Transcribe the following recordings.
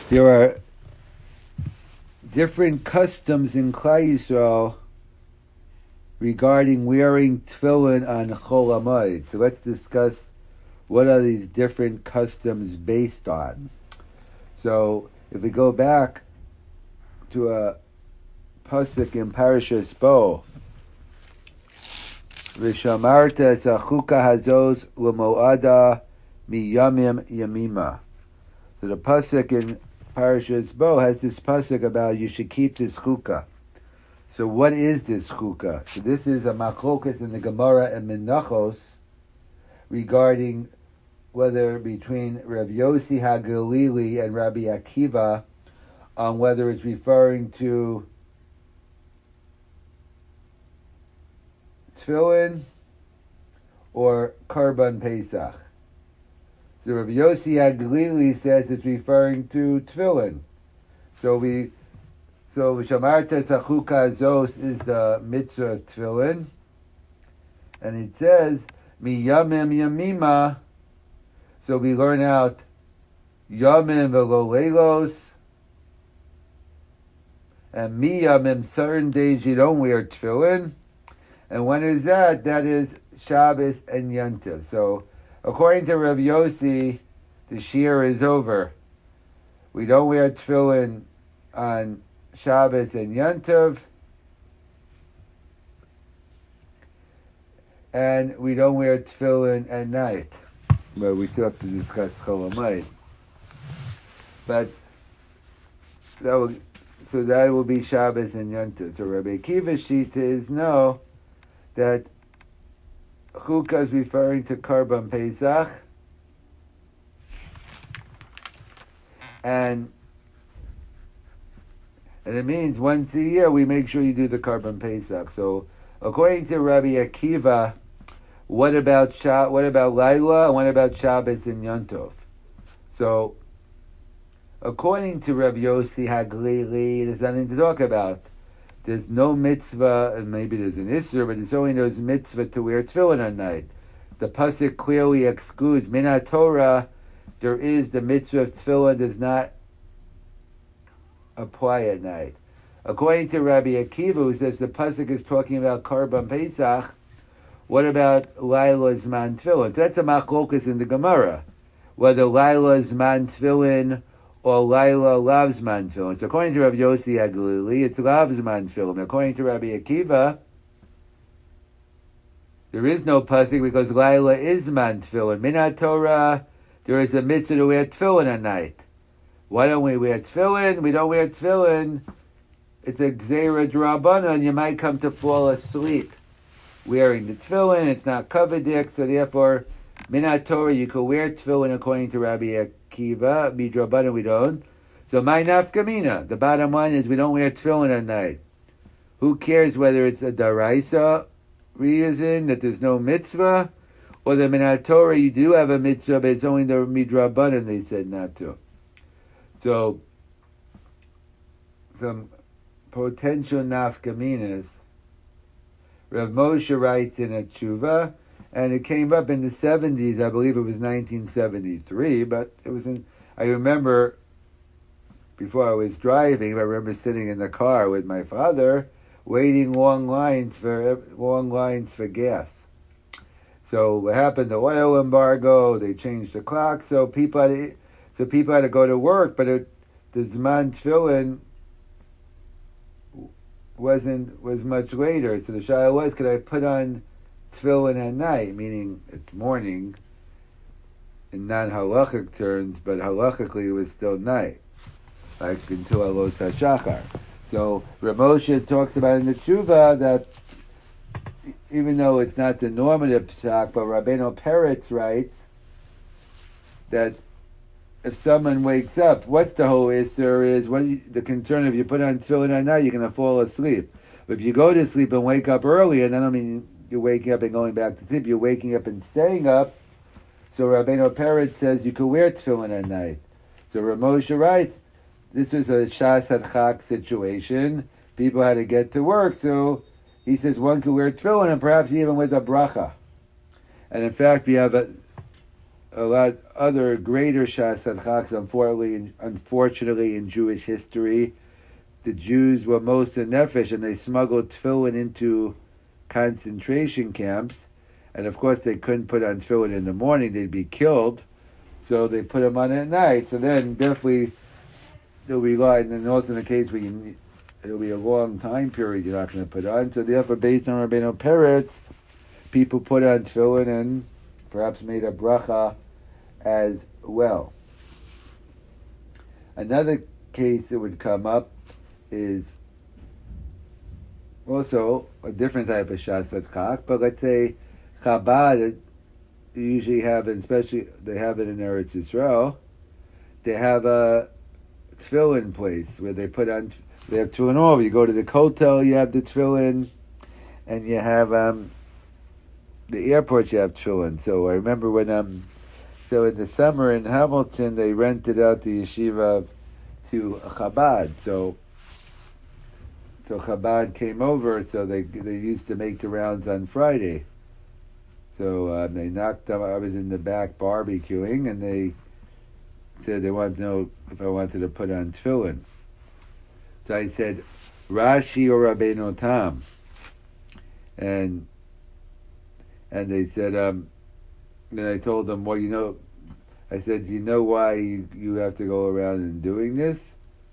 There are different customs in Klal Yisrael regarding wearing tefillin on Chol Hamoed. So let's discuss what are these different customs based on. So if we go back to a pasuk in Parashas Bo, V'shamarta es hachuka hazos l'moada miyamim yamima. So the pasuk in Parashas Bo has this pasuk about you should keep this chukah. So what is this chukah? So this is a machlokas in the Gemara and Menachos regarding whether between Rav Yossi HaGalili and Rabbi Akiva on whether it's referring to tefillin or Karban Pesach. So Rav Yossi HaGalili says it's referring to tefillin. So Shamarta Sachuka Zos is the mitzvah of tefillin, and it says Mi Yamim Yamima. So we learn out Yamim Velo Leilos, and Mi Yamim, certain days you don't wear tefillin. And when is that? That is Shabbos and Yontif. So according to Rav Yossi, the shear is over. We don't wear tefillin on Shabbos and Yontif, and we don't wear tefillin at night. Well, we still have to discuss Chol Hamoed. But so that will be Shabbos and Yontif. So Rabbi Akiva's shita is no, that chukah is referring to Karban Pesach, and it means once a year we make sure you do the Karban Pesach. So according to Rabbi Akiva, what about Laila, and what about Shabbos and Yom Tov? So according to Rabbi Yossi HaGalili, there's nothing to talk about. There's no mitzvah, and maybe there's an issur, but there's only no mitzvah to wear tefillin at night. The pasuk clearly excludes Minat Torah. There is the mitzvah of tefillin does not apply at night. According to Rabbi Akiva, who says the pasuk is talking about Karban Pesach, what about Laila Zman Tefillin? So that's a machlokas in the Gemara, whether Laila Zman Tefillin or Laila Lav Zman Tefillin. So according to Rabbi Yossi HaGalili, it's Lav Zman Tefillin. According to Rabbi Akiva, there is no pasuk because Laila is Zman Tefillin. Minat Torah, there is a mitzvah to wear tefillin at night. Why don't we wear tefillin? We don't wear tefillin. It's a gzeira d'Rabbanan, and you might come to fall asleep wearing the tefillin. It's not kavadik, so therefore, Minat Torah, you could wear tefillin according to Rabbi Akiva. Midrabanan, we don't. So my nafkamina. The bottom line is we don't wear tefillin at night. Who cares whether it's a daraisa reason that there's no mitzvah, or the Minat Torah you do have a mitzvah, but it's only the midrabanan they said not to. So some potential nafkaminas. Rav Moshe writes in a tshuva, and it came up in the 70s, I believe it was 1973, but it was I remember, before I was driving, I remember sitting in the car with my father, waiting long lines for gas. So what happened, the oil embargo, they changed the clock, so people had to go to work, but the Zman Tefillin was much later. So the shayla was, could I put on tefillin at night, meaning it's morning in non-halachic terms, but halachically it was still night, like until Alos HaShachar. So Rav Moshe talks about in the Tshuva that even though it's not the normative psak, but Rabbeinu Peretz writes that if someone wakes up, what's the whole issur is, the concern if you put on tefillin at night, you're going to fall asleep. But if you go to sleep and wake up early, and I don't mean you're waking up and going back to sleep, you're waking up and staying up, so Rabbeinu Peretz says you could wear tefillin at night. So Rav Moshe writes, this was a Shas Hadchak situation. People had to get to work, so he says one could wear tefillin and perhaps even with a bracha. And in fact, we have a lot other greater Shas Chaks. Unfortunately, in Jewish history, the Jews were most in nefesh, and they smuggled tefillin into concentration camps. And of course, they couldn't put on tefillin in the morning; they'd be killed. So they put them on at night. So then, definitely, they'll rely. And then also in the case where it'll be a long time period you're not going to put on. So therefore, based on Rabbeinu Peretz, people put on tefillin and perhaps made a bracha as well. Another case that would come up is also a different type of Shasat Chak, but let's say Chabad, you usually have, and especially they have it in Eretz Yisrael, they have a tefillin place where they put on, they have tefillin all over. You go to the kotel, you have the tefillin, and you have the airport, you have tefillin. So I remember when so in the summer in Hamilton, they rented out the yeshiva to Chabad. So Chabad came over, so they used to make the rounds on Friday. So they knocked on, I was in the back barbecuing, and they said they wanted to know if I wanted to put on tefillin. So I said, Rashi or Rabbeinu Tam. And they said, then I told them, well, I said, you know why you have to go around and doing this?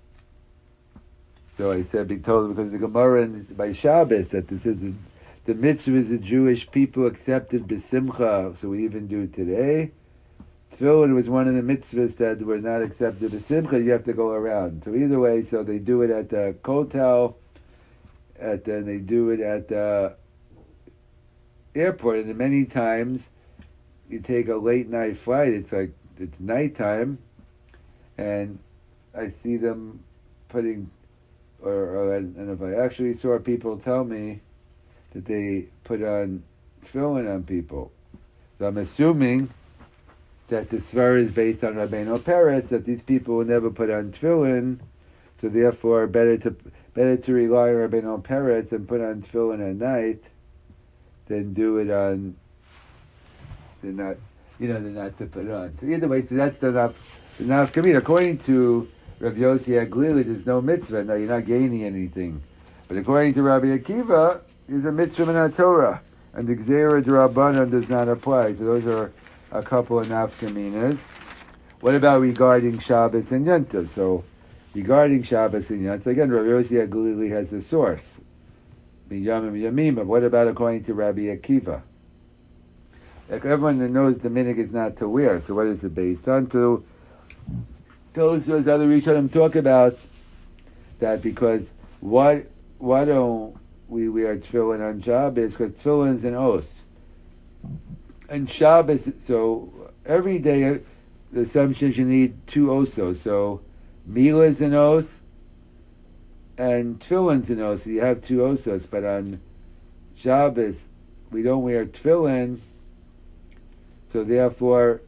So I said, because the Gemara by Shabbos, that this is the mitzvah is the Jewish people accepted b'simcha, so we even do today. Tefillin was one of the mitzvahs that were not accepted b'simcha, you have to go around. So either way, so they do it at the kotel, then they do it at the airport, and then many times you take a late night flight, it's nighttime, and I see them putting, and if I actually saw people tell me that they put on tefillin on people. So I'm assuming that the svara is based on Rabbeinu Peretz, that these people will never put on tefillin, so therefore better to rely on Rabbeinu Peretz and put on tefillin at night than do it on they're not to put on. So either way, so that's the nafkamina. According to Rav Yossi Aglili, there's no mitzvah. No, you're not gaining anything. But according to Rabbi Akiva, there's a mitzvah in Torah, and the Gzeira D'Rabbanan does not apply. So those are a couple of nafkaminas. What about regarding Shabbos and Yom Tov? So regarding Shabbos and Yom Tov, again, Rav Yossi Aglili has a source. Yamim Yamim. What about according to Rabbi Akiva? Like everyone that knows the minhag is not to wear, so what is it based on? So those other Rishonim talk about that because why don't we wear tefillin on Shabbos? Because tefillin's an os. And Shabbos, so every day the assumption is you need two osos. So Mila's an os and tefillin's an os. So you have two osos, but on Shabbos we don't wear tefillin. So therefore,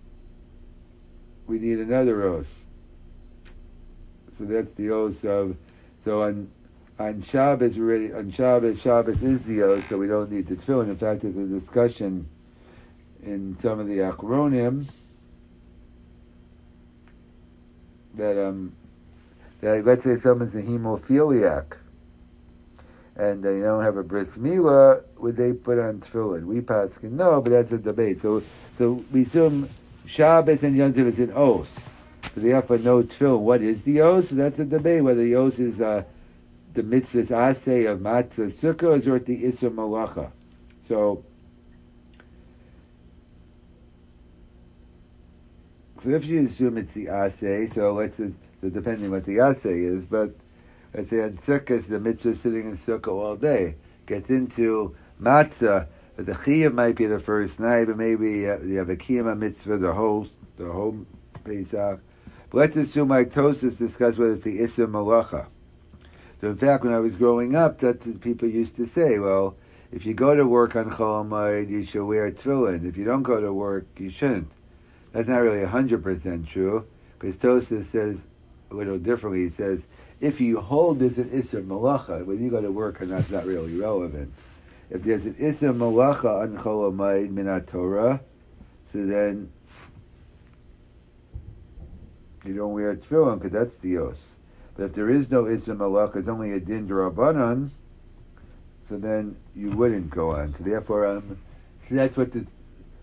we need another os. So that's the os of. So on Shabbos Shabbos is the os, so we don't need the tefillin. In fact, there's a discussion in some of the Achronim that let's say someone's a hemophiliac and they don't have a bris milah, would they put on tefillin? We paskin no, but that's a debate. So we assume Shabbos and Yom Tov is an os. So therefore no tefillin. What is the os? So that's a debate whether the os is the mitzvah's aseh of matzah sukkah or the isur malacha. So if you assume it's the aseh, so depending what the aseh is, but let's say on sukkah, the mitzvah sitting in sukkah all day gets into matzah. But the chiyuv might be the first night, but maybe you have a kiyama mitzvah the whole Pesach. But let's assume like Tosas discussed whether it's the isur malacha. So in fact, when I was growing up, that's what people used to say. Well, if you go to work on Chol Hamoed, you should wear tefillin. If you don't go to work, you shouldn't. That's not really 100% true, because Tosas says a little differently. He says, if you hold there's an isur malacha, when you go to work, and that's not really relevant. If there's an isur malacha on Chol Hamoed min Torah, so then you don't wear tefillin because that's dios. But if there is no isser malacha, it's only a din d'Rabbanan, so then you wouldn't go on. So therefore, so that's what the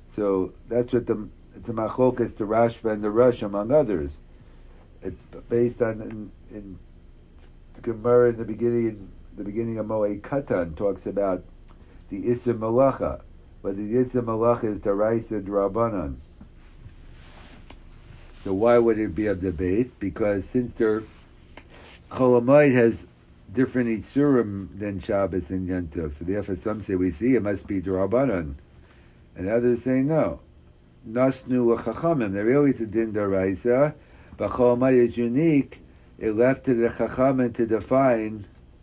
machlokas, the Rashba and the Rush, among others. It's based on in the Gemara in the beginning of Moed Katan talks about the Isser Malacha, but the Isser Malacha is Daraisa D'Rabbanan. So why would it be a debate? Because since Chol HaMoed has different Isurim than Shabbos and Yom Tov, so therefore some say we see it must be D'Rabbanan, and others say no. Nasnu L'Chachamim, there really is a Din Daraisa, but Chol HaMoed is unique. It left to the Chachamim to define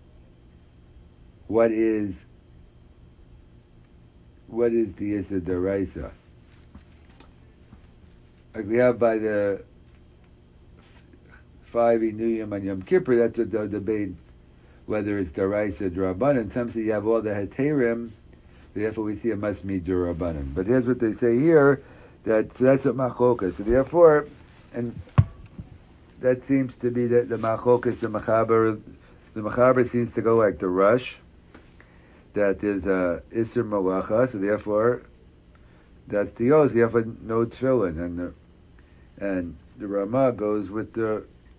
what is the Isser Daraisa. Like we have by the 5 Inuyim on Yom Kippur, that's what they'll debate, whether it's Daraisa or D'Rabbanan. Some say you have all the Heterim, therefore we see it must be D'Rabbanan. But here's what they say here, so that's what Machokas. So therefore, and that seems to be the Machokas, the Machaber seems to go like the Rush, that is Isser Malacha, so therefore that's the Yos, therefore no Tefillin, and the Ramah goes with the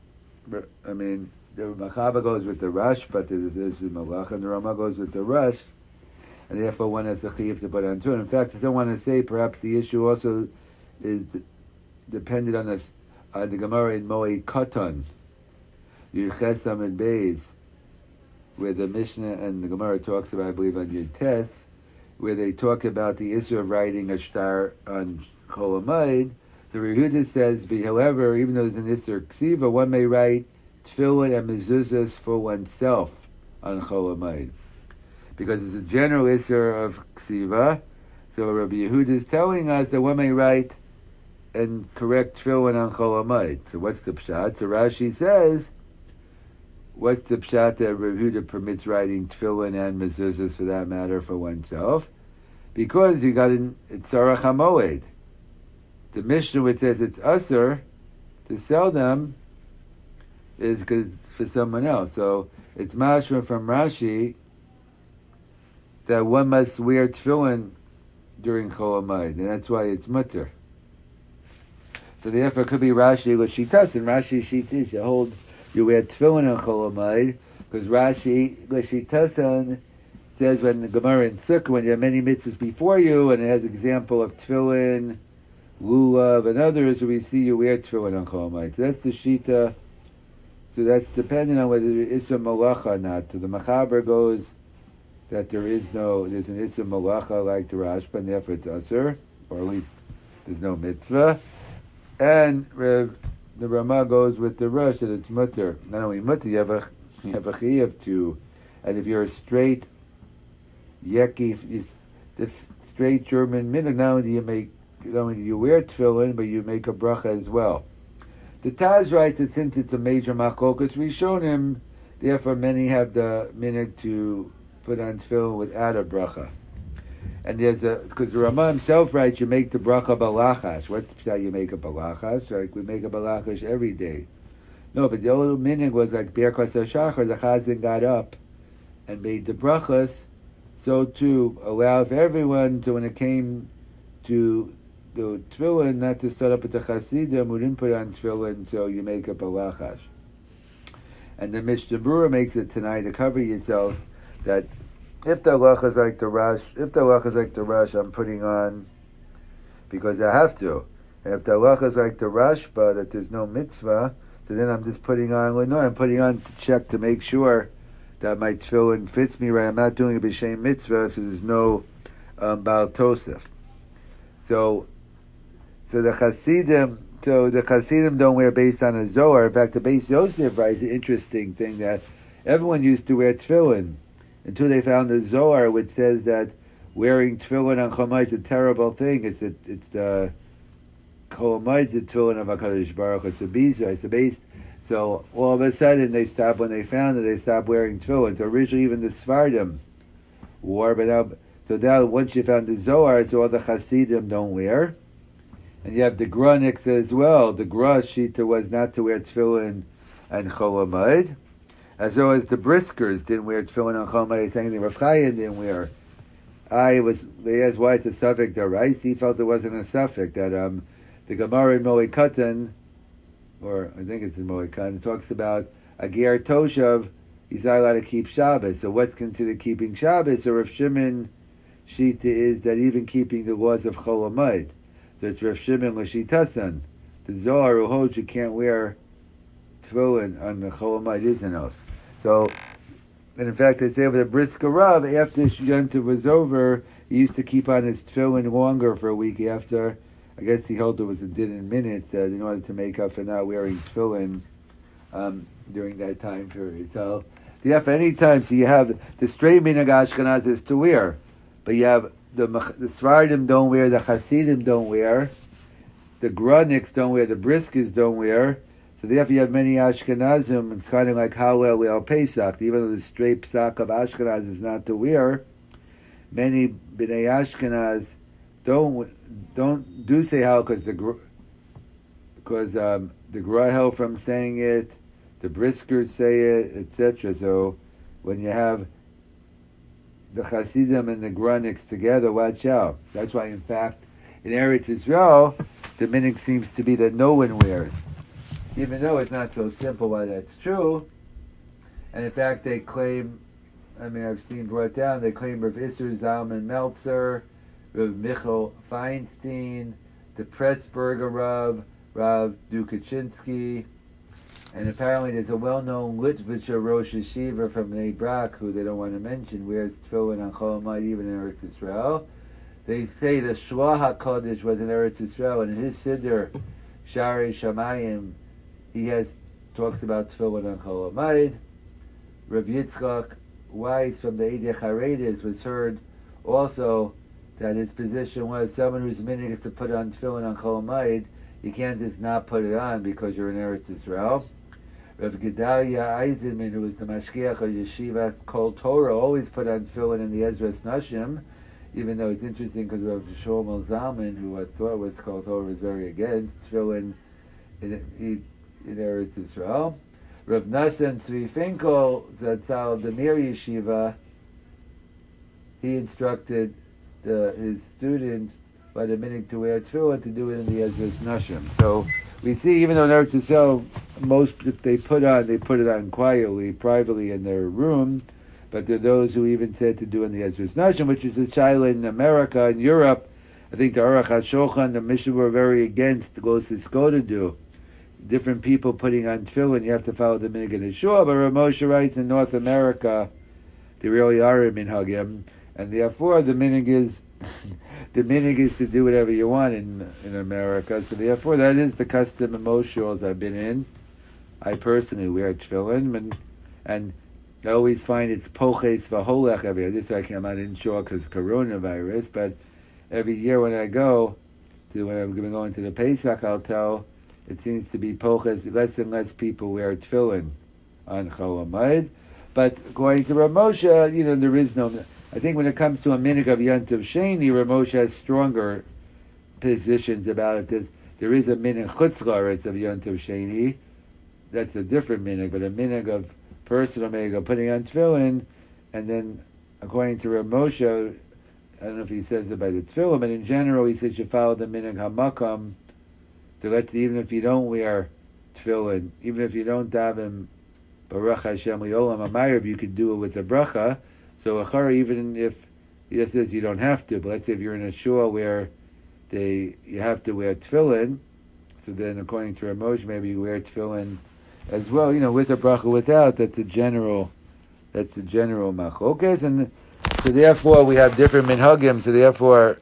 Machaber goes with the Rush, but there's Isser Malacha, and the Ramah goes with the Rush, and therefore one has the Chiyuv to put on Tefillin. In fact, I don't want to say perhaps the issue also is dependent on the Gemara in Moed Katan, Yirchesam and Beis, where the Mishnah and the Gemara talks about, I believe, on Yud Tes, where they talk about the issue of writing a star on Chol HaMoed. The Rehuda says, however, even though there's an Isser Ksiva, one may write Tefillin and Mezuzahs for oneself on Chol HaMoed, because it's a general Isser of Ksiva. So Rabbi Yehuda is telling us that one may write and correct Tefillin on Chol HaMoed. So what's the pshat? So Rashi says, what's the pshat that Rabbi Yehuda permits writing Tefillin and Mezuzahs for that matter for oneself? Because you got it's Sarach HaMoed. The Mishnah which says it's usher to sell them is because it's for someone else. So it's mashma from Rashi that one must wear Tefillin during Chol HaMoed, and that's why it's mutter. So therefore it could be Rashi L'Shitas, and Rashi Shitas you wear Tefillin on Chol HaMoed, because Rashi L'Shitasan says when the Gemara in Sukkah, when you have many mitzvahs before you, and it has example of Tefillin, Lulav, and others, where we see you wear Tefillin on Chol HaMoed. So that's the Shita. So that's dependent on whether there is a malacha or not. So the Machaber goes that there's an Isser Malacha like the Rashba, and therefore it's Asur, or at least there's no mitzvah. And the Ramah goes with the Rush that it's mutter. Not only mutter, you have a chiyuv to, and if you're a straight yeki, the straight German minhag, not only do you wear tefillin, but you make a bracha as well. The Taz writes that since it's a major machlokas rishonim, therefore many have the minhag to put on tefillin without a bracha. And because the Ramah himself writes, you make the bracha balachash. What's how you make a balachash? Like we make a balachash every day. No, but the old minhag was like Birkas HaShachar, the Chazan got up and made the brachas, so to allow for everyone, so when it came to the tefillin, not to start up with the Chasidim, we didn't put on tefillin, so you make a balachash. And the Mishnah Berurah makes it tonight to cover yourself that if the halacha is like the rush, I'm putting on because I have to. And if the halacha is like the Rashba, that there's no mitzvah, so then I'm just putting on. Well, no, I'm putting on to check to make sure that my tefillin fits me right. I'm not doing a b'shem mitzvah, so there's no Baal Tosef. So the Chasidim don't wear based on a Zohar. In fact, the Beis Yosef writes the interesting thing that everyone used to wear tefillin until they found the Zohar, which says that wearing tefillin on Chol HaMoed is a terrible thing. It's the Chol HaMoed, the tefillin of HaKadosh Baruch Hu. It's a biza. It's a base. So all of a sudden they stopped, when they found it, they stopped wearing tefillin. So originally even the Sfardim wore, but now once you found the Zohar, it's all the Chasidim don't wear. And you have the Grunics as well. The Gra Shita was not to wear tefillin and Chol Hamoed, as well as the Briskers didn't wear tefillin on Chol Hamoed. Same thing, Rav Chaim didn't wear. They asked why it's a suffix deraisa. He felt there wasn't a suffix, that the Gemara in Moed Katan, or I think it's in Moed Katan, talks about a Ger Toshav, he's not allowed to keep Shabbos. So what's considered keeping Shabbos? So Rav Shimon Shita is that even keeping the laws of Chol Hamoed. So it's Rav Shimon L'Shitasan. The Zohar who holds you can't wear tefillin on the Chol Hamoed Izanos. So, and in fact, they say with the Brisker Rav, after Yontiv was over, he used to keep on his tefillin longer for a week after. I guess he held it was a din in minutes in order to make up for not wearing tefillin during that time period. So, any time, so you have the straight minhag Ashkenaz is to wear, but you have the Sfardim don't wear, the Hasidim don't wear, the Grunics don't wear, the Briskers don't wear. So therefore you have many Ashkenazim. It's kind of like Hallel Leil Pesach. Even though the straight psak of Ashkenaz is not to wear, many Bnei Ashkenaz don't say Hallel because the Gra held from saying it, the Briskers say it, etc. So when you have the Hasidim and the Grunics together, watch out. That's why, in fact, in Eretz Yisrael, the minhag seems to be that no one wears. Even though it's not so simple why that's true. And in fact, they claim, I've seen brought down, they claim Rav Isser Zalman Meltzer, Rav Michal Feinstein, the Pressburger Rav Dukachinsky, and apparently there's a well-known Litvitcher Rosh Yeshiva from Bnei Brak, who they don't want to mention, wears tefillin on Chol Hamoed even in Eretz Yisrael. They say the Shloah HaKodesh was in Eretz Yisrael, and in his Siddur, Sharei Shamayim, he talks about tefillin on Chol Hamoed. Rav Yitzchak Weiss from the Eidei Charedes was heard also that his position was someone whose minhag is to put on tefillin on Chol Hamoed, you can't just not put it on because you're in Eretz Yisrael. Rav Gedalia Eisenman, who was the Mashgiach of Yeshivas Kol Torah, always put on tefillin in the Ezras Nashim, even though it's interesting because Rav Shlomo Zalman, who I thought was Kol Torah, was very against tefillin in Eretz Yisrael. Rav Nassan Tzvi Finkel, Zatzal of the Mir Yeshiva, he instructed his students by the minhag to wear tefillin to do it in the Ezras Nashim. So we see, even though in Eretz Yisrael, most, if they put it on quietly, privately in their room, but there are those who even said to do in the Ezras Nashim, which is a shaila in America and Europe. I think the Aruch HaShulchan, the Mishnah were very against the Gos Isko to do. Different people putting on tefillin, you have to follow the minhag in the shul, but Rav Moshe writes in North America, there really are minhagim, and therefore the minhag is to do whatever you want in America. So therefore, that is the custom in most shuls I've been in. I personally wear tefillin, and I always find it's poches v'holech every year. This I'm not in shul because coronavirus, but every year when I'm going to the Pesach, I'll tell, it seems to be poches, less and less people wear tefillin on Chol Hamoed. But according to Rav Moshe, there is no. I think when it comes to a minhag of Yontiv Sheni, Rav Moshe has stronger positions about it. There is a minhag chutz la'aretz of Yontiv Sheni. That's a different minhag, but a minhag of personal minhag of putting on tefillin, and then according to Rav Moshe, I don't know if he says it by the tefillin, but in general he says you follow the minhag hamakam, even if you don't wear tefillin, even if you don't daven Baruch Hashem Le'olam Hamayrav, you could do it with a bracha. So achara, even if he just says you don't have to, but let's say if you're in a shul where you have to wear tefillin, so then according to Rav Moshe, maybe you wear tefillin as well, with a bracha, without. That's a general machlokas, and so therefore we have different minhagim. So therefore,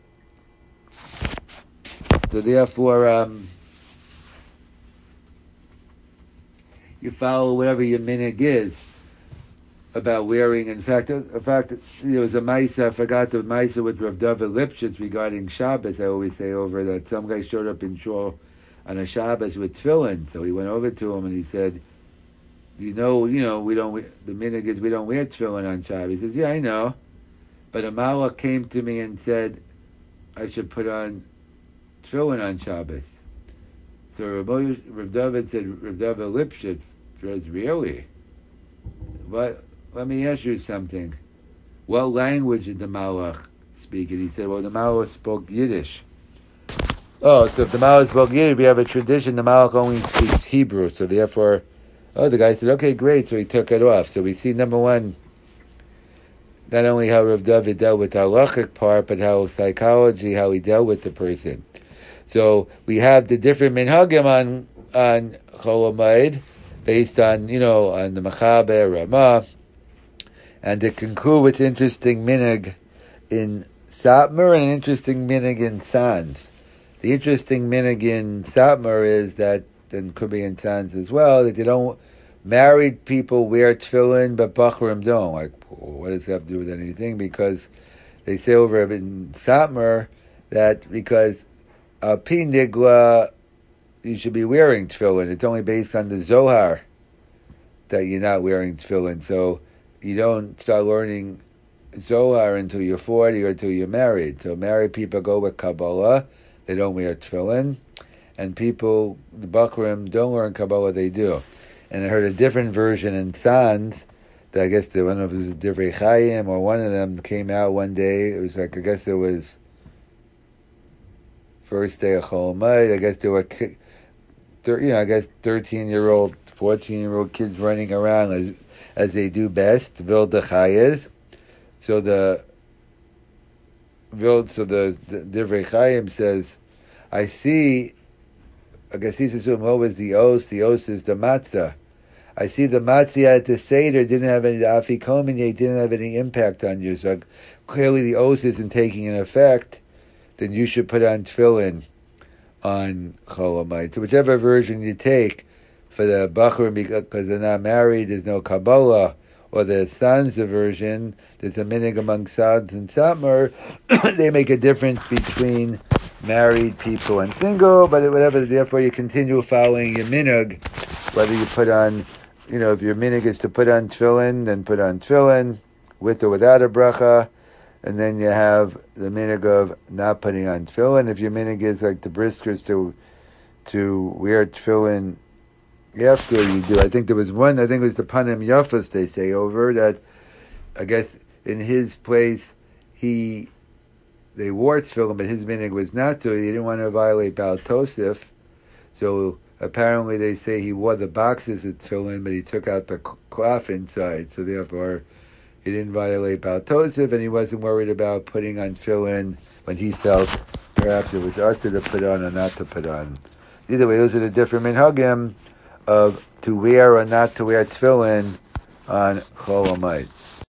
you follow whatever your minhag is about wearing. In fact, there was a Maisa, I forgot the Maisa with Rav David Lipschitz regarding Shabbos. I always say over that some guy showed up in shul on a Shabbos with tefillin. So he went over to him and he said, we don't, the minhag is we don't wear tefillin on Shabbos. He says, yeah, I know. But a Malach came to me and said I should put on tefillin on Shabbos. So Rav David said, Rav David Lipschitz says, really? But let me ask you something. What language did the Malach speak? And he said, well, the Malach spoke Yiddish. Oh, so if the Malach spoke Yiddish, we have a tradition, the Malach only speaks Hebrew, so therefore, the guy said, okay, great, so he took it off. So we see, number one, not only how Rav David dealt with the halachic part, but how psychology, how he dealt with the person. So we have the different minhagim on Chol Hamoed, based on, on the Mechaber, Ramah, and to conclude with interesting minhag in Satmar and an interesting minhag in Sanz. The interesting minhag in Satmar is that, and could be in Sanz as well, that they don't, married people wear tefillin, but Bachrim don't. Like, what does that have to do with anything? Because they say over in Satmar that because Pi Nigla, you should be wearing tefillin. It's only based on the Zohar that you're not wearing tefillin. So you don't start learning Zohar until you're 40 or until you're married. So married people go with Kabbalah. They don't wear tefillin. And people, the Bachrim, don't learn Kabbalah, they do. And I heard a different version in Sanz, that I guess one of it was Divrei Chaim, or one of them came out one day. It was like, I guess it was first day of Chol Hamoed. I guess there were, 13-year-old, 14-year-old kids running around as they do best, Vil de Chayes. So the Divrei Chaim says, I see, I guess he's assuming what was the os? The os is the matzah. I see the matzah at the Seder didn't have any, the afikomen didn't have any impact on you. So clearly the os isn't taking an effect. Then you should put on tefillin on Chol Hamoed. So whichever version you take, for the Bachrim, because they're not married, there's no Kabbalah, or the Sanza version, there's a minhag among Sanz and Satmar, they make a difference between married people and single, but whatever, therefore you continue following your minhag, whether you put on, if your minhag is to put on tefillin, then put on tefillin, with or without a bracha, and then you have the minhag of not putting on tefillin. If your minhag is like the briskers to wear tefillin after you do, I think there was one, I think it was the Panim Yafas they say over, that I guess in his place they wore tefillin, but his minhag was not to. He didn't want to violate Baal Tosef, so apparently they say he wore the boxes of tefillin, but he took out the cloth inside, so therefore he didn't violate Baal Tosef, and he wasn't worried about putting on tefillin when he felt perhaps it was usher to put on or not to put on. Either way, those are the different minhagim of to wear or not to wear tefillin on Chol Hamoed.